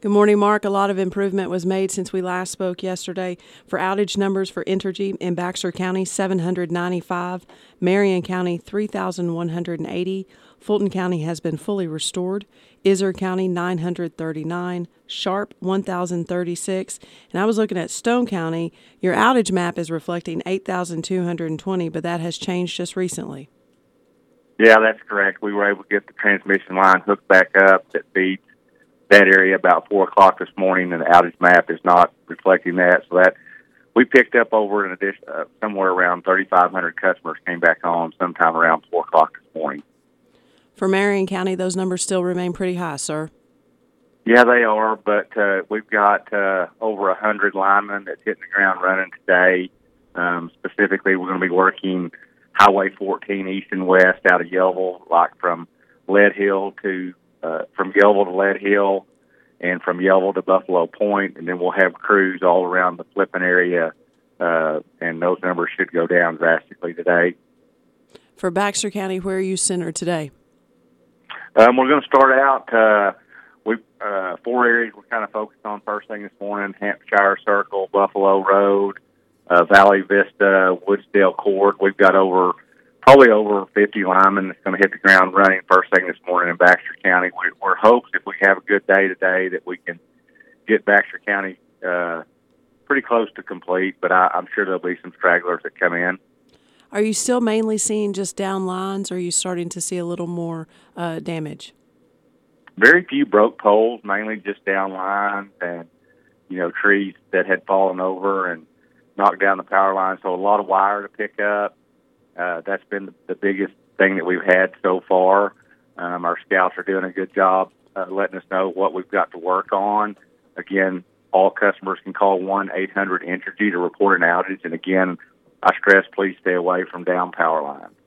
Good morning, Mark. A lot of improvement was made since we last spoke yesterday. For outage numbers for Entergy in Baxter County, 795, Marion County, 3,180, Fulton County has been fully restored, Iser County, 939, Sharp, 1,036, and I was looking at Stone County. Your outage map is reflecting 8,220, but that has changed just recently. Yeah, that's correct. We were able to get the transmission line hooked back up that feeds that area about 4 o'clock this morning, and the outage map is not reflecting that. So that we picked up over an addition, somewhere around 3,500 customers came back on sometime around 4 o'clock this morning. For Marion County, those numbers still remain pretty high, sir. Yeah, they are, but we've got over 100 linemen that's hitting the ground running today. Specifically, we're going to be working Highway 14 east and west out of Yellville, like from Lead Hill to from Yellville to Lead Hill, and from Yellville to Buffalo Point, and then we'll have crews all around the Flippin area, and those numbers should go down drastically today. For Baxter County, where are you centered today? We're going to start out. We 4 areas we're kind of focused on first thing this morning: Hampshire Circle, Buffalo Road, Valley Vista, Woodsdale Court. We've got probably over 50 linemen that's going to hit the ground running first thing this morning in Baxter County. We're hopes if we have a good day today that we can get Baxter County pretty close to complete, but I'm sure there'll be some stragglers that come in. Are you still mainly seeing just down lines, or are you starting to see a little more damage? Very few broke poles, mainly just down lines and, trees that had fallen over and knocked down the power line. So a lot of wire to pick up. That's been the biggest thing that we've had so far. Our scouts are doing a good job letting us know what we've got to work on. Again, all customers can call 1-800-ENERGY to report an outage. And again, I stress, please stay away from down power lines.